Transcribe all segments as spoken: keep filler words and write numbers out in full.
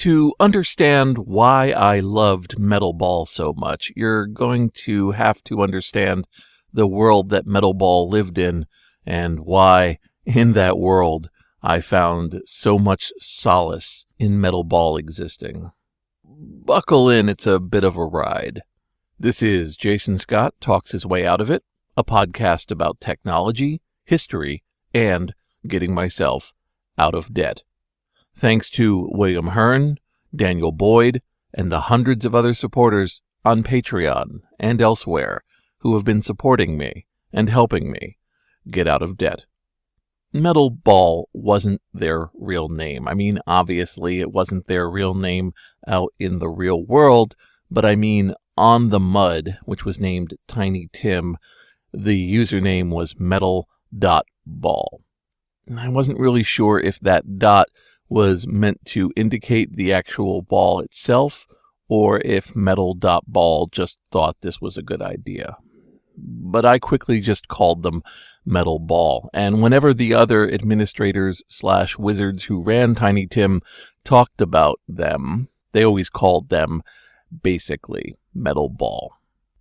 To understand why I loved Metal Ball so much, you're going to have to understand the world that Metal Ball lived in and why, in that world, I found so much solace in Metal Ball existing. Buckle in, it's a bit of a ride. This is Jason Scott Talks His Way Out of It, a podcast about technology, history, and getting myself out of debt. Thanks to William Hearn, Daniel Boyd, and the hundreds of other supporters on Patreon and elsewhere who have been supporting me and helping me get out of debt. Metal Ball wasn't their real name. I mean, obviously, it wasn't their real name out in the real world, but I mean, on the mud, which was named Tiny Tim, the username was metal dot ball. And I wasn't really sure if that dot was meant to indicate the actual ball itself, or if metal dot ball just thought this was a good idea. But I quickly just called them Metal Ball, and whenever the other administrators slash wizards who ran Tiny Tim talked about them, they always called them, basically, Metal Ball.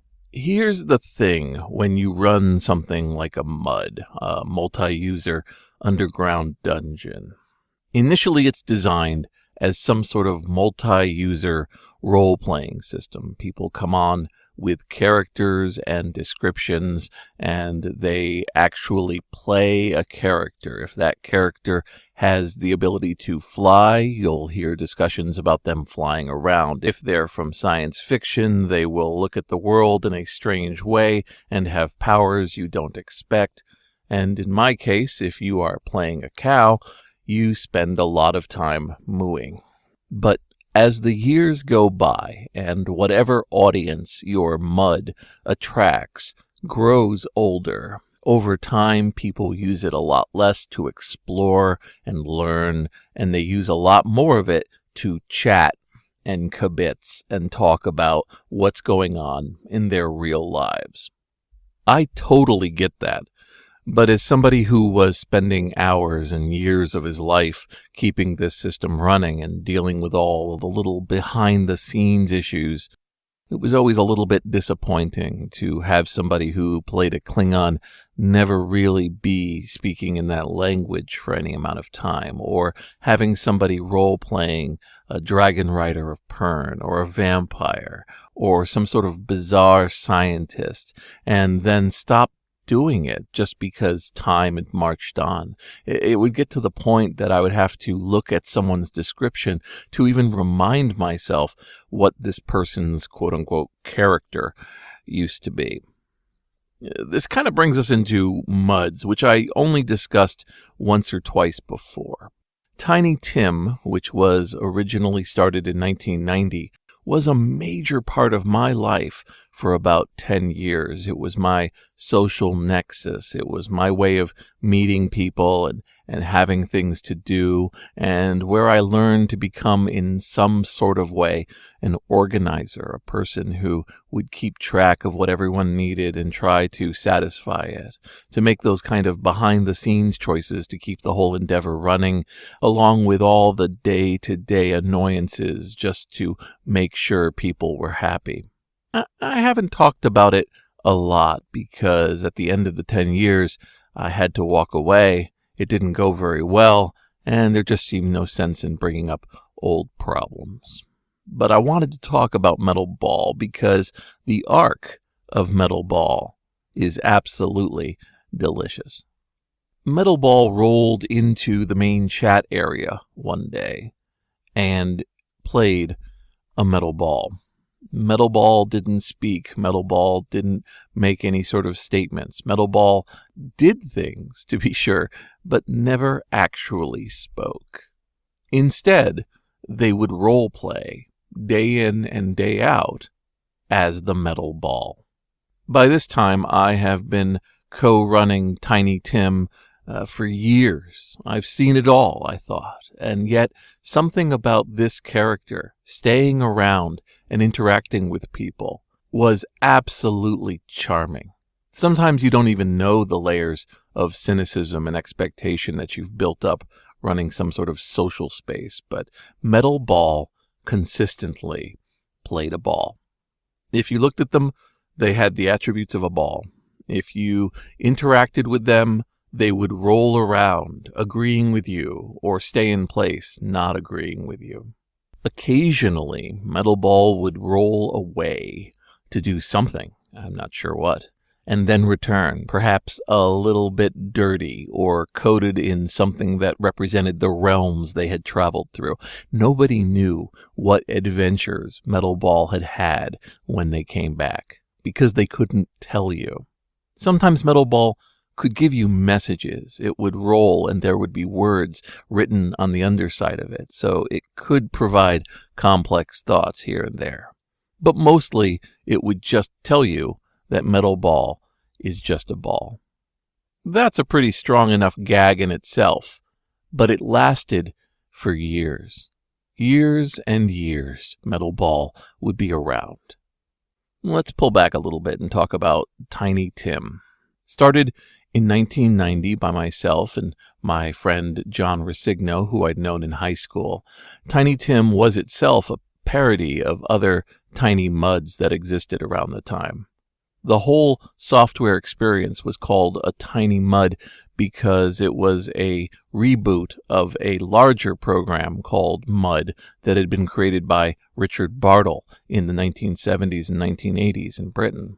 Here's the thing when you run something like a MUD, a multi-user underground dungeon. Initially, it's designed as some sort of multi-user role-playing system. People come on with characters and descriptions, and they actually play a character. If that character has the ability to fly, you'll hear discussions about them flying around. If they're from science fiction, they will look at the world in a strange way and have powers you don't expect. And in my case, if you are playing a cow, you spend a lot of time mooing. But as the years go by and whatever audience your MUD attracts grows older, over time people use it a lot less to explore and learn, and they use a lot more of it to chat and kibitz and talk about what's going on in their real lives. I totally get that. But as somebody who was spending hours and years of his life keeping this system running and dealing with all the little behind-the-scenes issues, it was always a little bit disappointing to have somebody who played a Klingon never really be speaking in that language for any amount of time, or having somebody role-playing a dragon rider of Pern, or a vampire, or some sort of bizarre scientist, and then stop doing it just because time had marched on. It would get to the point that I would have to look at someone's description to even remind myself what this person's quote-unquote character used to be. This kind of brings us into MUDs, which I only discussed once or twice before. Tiny Tim, which was originally started in nineteen ninety, was a major part of my life for about ten years. It was my social nexus. It was my way of meeting people and, and having things to do, and where I learned to become, in some sort of way, an organizer, a person who would keep track of what everyone needed and try to satisfy it, to make those kind of behind-the-scenes choices to keep the whole endeavor running, along with all the day-to-day annoyances just to make sure people were happy. I haven't talked about it a lot because at the end of the ten years, I had to walk away. It didn't go very well, and there just seemed no sense in bringing up old problems. But I wanted to talk about Metal Ball because the arc of Metal Ball is absolutely delicious. Metal Ball rolled into the main chat area one day and played a Metal Ball. Metal Ball didn't speak. Metal Ball didn't make any sort of statements. Metal Ball did things, to be sure, but never actually spoke. Instead, they would role play day in and day out as the Metal Ball. By this time, I have been co-running Tiny Tim uh, for years. I've seen it all, I thought, and yet something about this character staying around and interacting with people was absolutely charming. Sometimes you don't even know the layers of cynicism and expectation that you've built up running some sort of social space, but Metal Ball consistently played a ball. If you looked at them, they had the attributes of a ball. If you interacted with them, they would roll around, agreeing with you, or stay in place, not agreeing with you. Occasionally, Metal Ball would roll away to do something, I'm not sure what, and then return, perhaps a little bit dirty or coated in something that represented the realms they had traveled through. Nobody knew what adventures Metal Ball had had when they came back, because they couldn't tell you. Sometimes Metal Ball could give you messages. It would roll and there would be words written on the underside of it, so it could provide complex thoughts here and there. But mostly it would just tell you that Metal Ball is just a ball. That's a pretty strong enough gag in itself, but it lasted for years. Years and years Metal Ball would be around. Let's pull back a little bit and talk about Tiny Tim. Started in nineteen ninety by myself and my friend John Rosigno, who I'd known in high school. Tiny Tim was itself a parody of other Tiny Muds that existed around the time. The whole software experience was called a Tiny Mud because it was a reboot of a larger program called Mud that had been created by Richard Bartle in the nineteen seventies and nineteen eighties in Britain.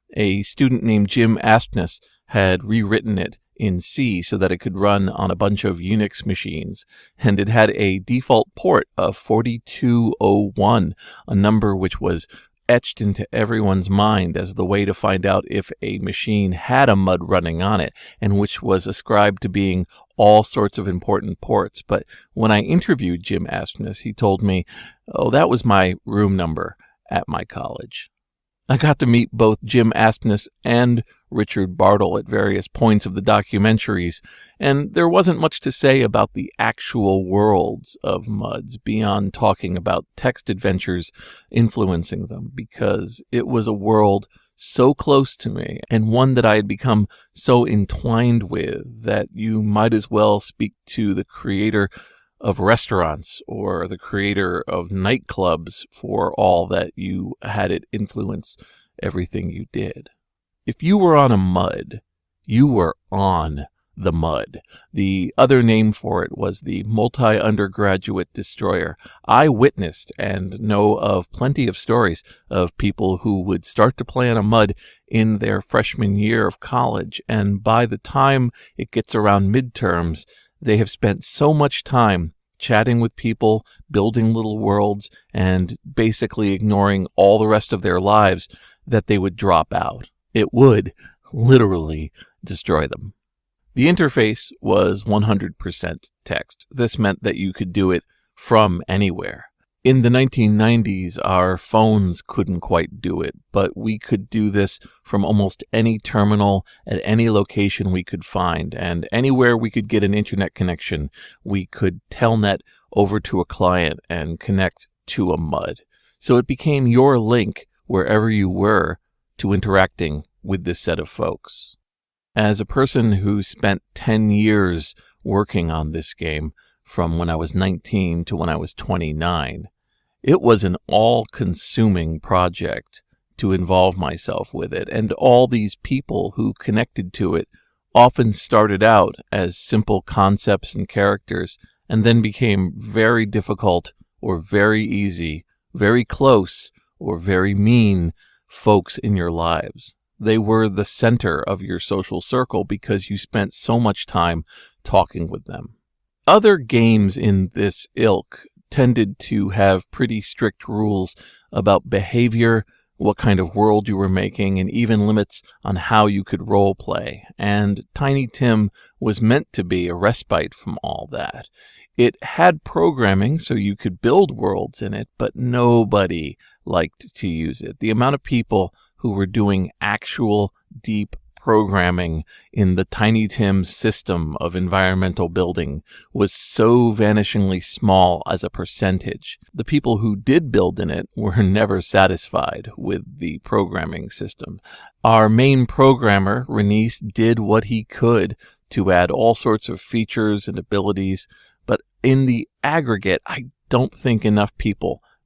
A student named Jim Aspness had rewritten it in C so that it could run on a bunch of Unix machines, and it had a default port of forty-two oh one, a number which was etched into everyone's mind as the way to find out if a machine had a Mud running on it, and which was ascribed to being all sorts of important ports. But when I interviewed Jim Aspness, he told me, oh, that was my room number at my college. I got to meet both Jim Aspness and Richard Bartle at various points of the documentaries, and there wasn't much to say about the actual worlds of Muds beyond talking about text adventures influencing them, because it was a world so close to me and one that I had become so entwined with that you might as well speak to the creator of restaurants or the creator of nightclubs for all that you had it influence everything you did. If you were on a Mud, you were on the Mud. The other name for it was the Multi-Undergraduate Destroyer. I witnessed and know of plenty of stories of people who would start to play on a Mud in their freshman year of college, and by the time it gets around midterms, they have spent so much time chatting with people, building little worlds, and basically ignoring all the rest of their lives that they would drop out. It would literally destroy them. The interface was one hundred percent text. This meant that you could do it from anywhere. In the nineteen nineties, our phones couldn't quite do it, but we could do this from almost any terminal at any location we could find, and anywhere we could get an internet connection, we could telnet over to a client and connect to a Mud. So it became your link wherever you were to interacting with this set of folks. As a person who spent ten years working on this game, from when I was nineteen to when I was twenty-nine, it was an all-consuming project to involve myself with it, and all these people who connected to it often started out as simple concepts and characters, and then became very difficult or very easy, very close or very mean folks in your lives. They were the center of your social circle because you spent so much time talking with them. Other games in this ilk tended to have pretty strict rules about behavior, what kind of world you were making, and even limits on how you could role play. And Tiny Tim was meant to be a respite from all that. It had programming so you could build worlds in it, but nobody liked to use it. The amount of people who were doing actual deep programming in the Tiny Tim system of environmental building was so vanishingly small as a percentage. The people who did build in it were never satisfied with the programming system. Our main programmer, Renice, did what he could to add all sorts of features and abilities, but in the aggregate, I don't think enough people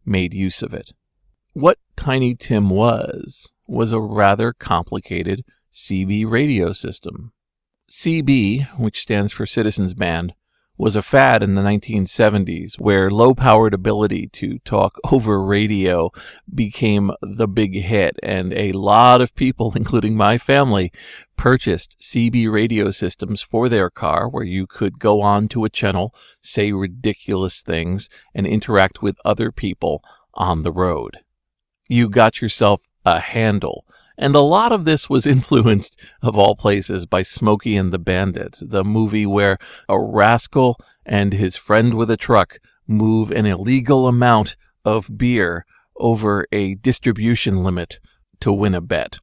made use of it. What Tiny Tim was, was a rather complicated C B radio system. C B, which stands for Citizens Band, was a fad in the nineteen seventies where low-powered ability to talk over radio became the big hit, and a lot of people, including my family, purchased C B radio systems for their car where you could go on to a channel, say ridiculous things, and interact with other people on the road. You got yourself a handle. And a lot of this was influenced, of all places, by Smokey and the Bandit, the movie where a rascal and his friend with a truck move an illegal amount of beer over a distribution limit to win a bet.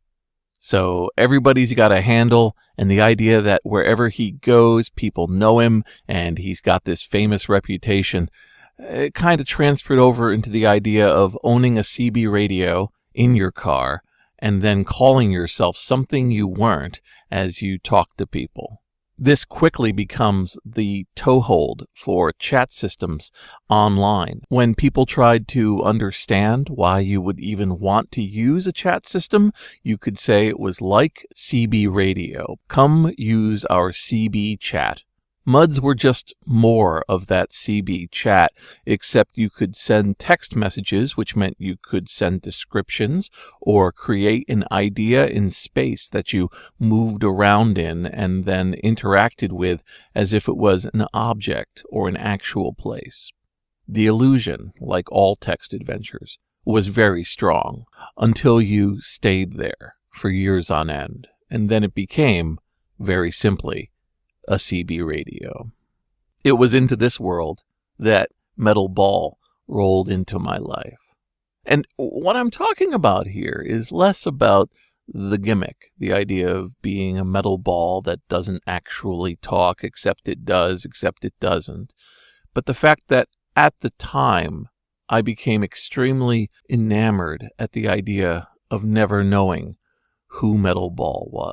So everybody's got a handle, and the idea that wherever he goes, people know him, and he's got this famous reputation, it kind of transferred over into the idea of owning a C B radio in your car, and then calling yourself something you weren't as you talk to people. This quickly becomes the toehold for chat systems online. When people tried to understand why you would even want to use a chat system, you could say it was like C B radio. Come use our C B chat. M U Ds were just more of that C B chat, except you could send text messages, which meant you could send descriptions or create an idea in space that you moved around in and then interacted with as if it was an object or an actual place. The illusion, like all text adventures, was very strong until you stayed there for years on end, and then it became, very simply, a C B radio. It was into this world that Metal Ball rolled into my life. And what I'm talking about here is less about the gimmick, the idea of being a metal ball that doesn't actually talk, except it does, except it doesn't, but the fact that at the time I became extremely enamored at the idea of never knowing who Metal Ball was.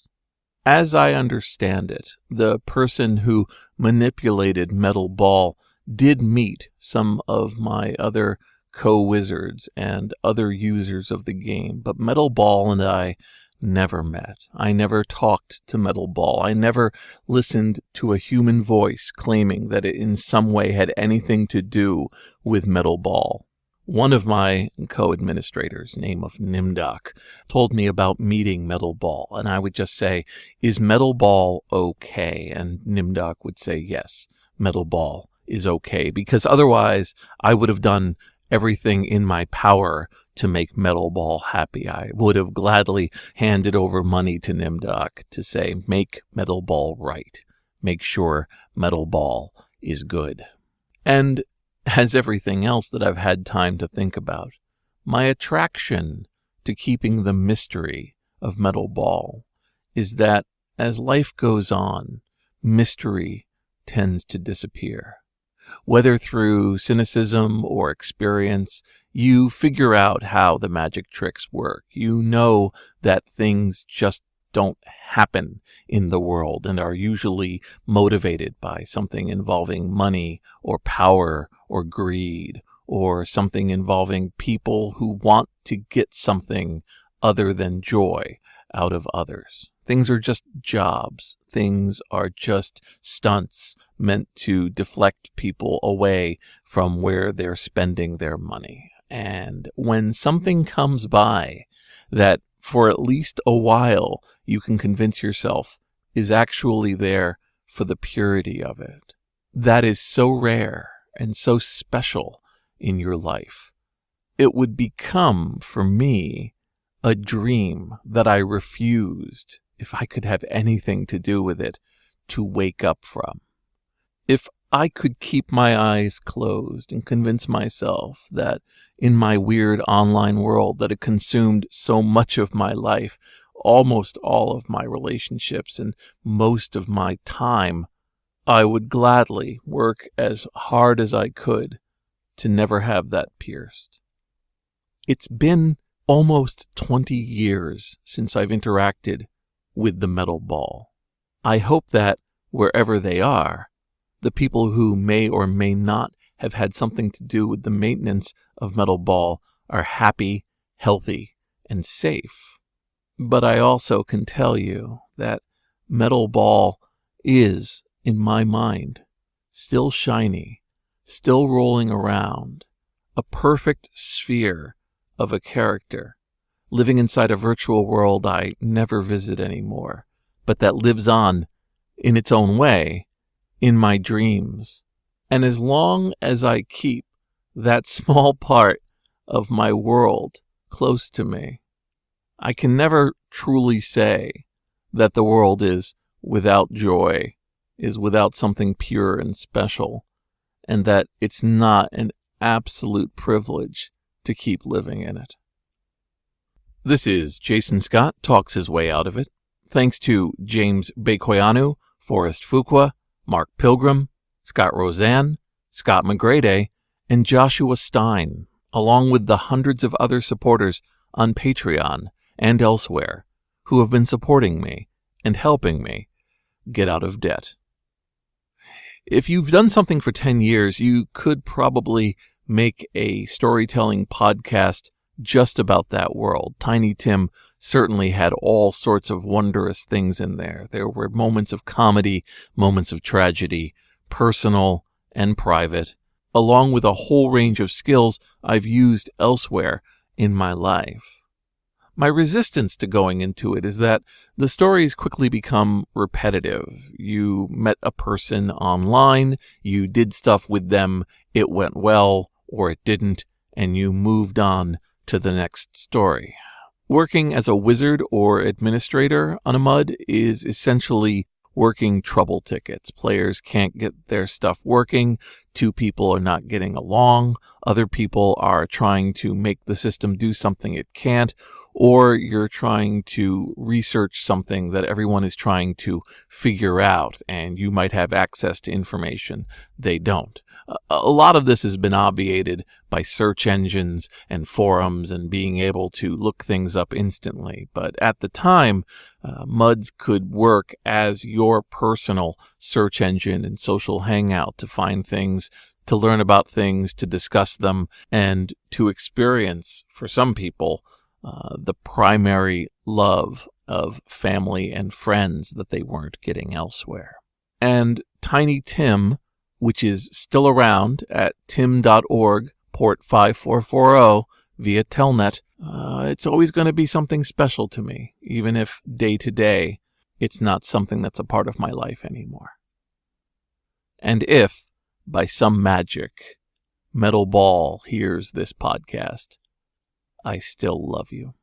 As I understand it, the person who manipulated Metal Ball did meet some of my other co-wizards and other users of the game, but Metal Ball and I never met. I never talked to Metal Ball. I never listened to a human voice claiming that it in some way had anything to do with Metal Ball. One of my co-administrators, name of Nimdoc, told me about meeting Metal Ball, and I would just say, "Is Metal Ball okay?" And Nimdoc would say, "Yes, Metal Ball is okay," because otherwise I would have done everything in my power to make Metal Ball happy. I would have gladly handed over money to Nimdoc to say, "Make Metal Ball right. Make sure Metal Ball is good." And as everything else that I've had time to think about, my attraction to keeping the mystery of Metal Ball is that as life goes on, mystery tends to disappear. Whether through cynicism or experience, you figure out how the magic tricks work. You know that things just don't happen in the world and are usually motivated by something involving money or power or greed or something involving people who want to get something other than joy out of others. Things are just jobs. Things are just stunts meant to deflect people away from where they're spending their money. And when something comes by that for at least a while you can convince yourself is actually there for the purity of it, that is so rare and so special in your life, it would become, for me, a dream that I refused, if I could have anything to do with it, to wake up from. If I could keep my eyes closed and convince myself that in my weird online world that had consumed so much of my life, almost all of my relationships and most of my time, I would gladly work as hard as I could to never have that pierced. It's been almost twenty years since I've interacted with the Metal Ball. I hope that wherever they are, the people who may or may not have had something to do with the maintenance of Metal Ball are happy, healthy, and safe. But I also can tell you that Metal Ball is, in my mind, still shiny, still rolling around, a perfect sphere of a character, living inside a virtual world I never visit anymore, but that lives on in its own way in my dreams. And as long as I keep that small part of my world close to me, I can never truly say that the world is without joy, is without something pure and special, and that it's not an absolute privilege to keep living in it. This is Jason Scott Talks His Way Out of It. Thanks to James Bekoyanu, Forrest Fuqua, Mark Pilgrim, Scott Roseanne, Scott McGrady, and Joshua Stein, along with the hundreds of other supporters on Patreon and elsewhere who have been supporting me and helping me get out of debt. If you've done something for ten years, you could probably make a storytelling podcast just about that world. Tiny Tim certainly had all sorts of wondrous things in there. There were moments of comedy, moments of tragedy, personal and private, along with a whole range of skills I've used elsewhere in my life. My resistance to going into it is that the stories quickly become repetitive. You met a person online, you did stuff with them, it went well or it didn't, and you moved on to the next story. Working as a wizard or administrator on a M U D is essentially working trouble tickets. Players can't get their stuff working, two people are not getting along, other people are trying to make the system do something it can't, or you're trying to research something that everyone is trying to figure out, and you might have access to information they don't. A lot of this has been obviated by search engines and forums and being able to look things up instantly. But at the time, uh, M U Ds could work as your personal search engine and social hangout to find things, to learn about things, to discuss them, and to experience, for some people, uh, the primary love of family and friends that they weren't getting elsewhere. And Tiny Tim, which is still around at tim dot org, port five four four zero via Telnet, uh, it's always going to be something special to me, even if day to day it's not something that's a part of my life anymore. And if, by some magic, Metal Ball hears this podcast, I still love you.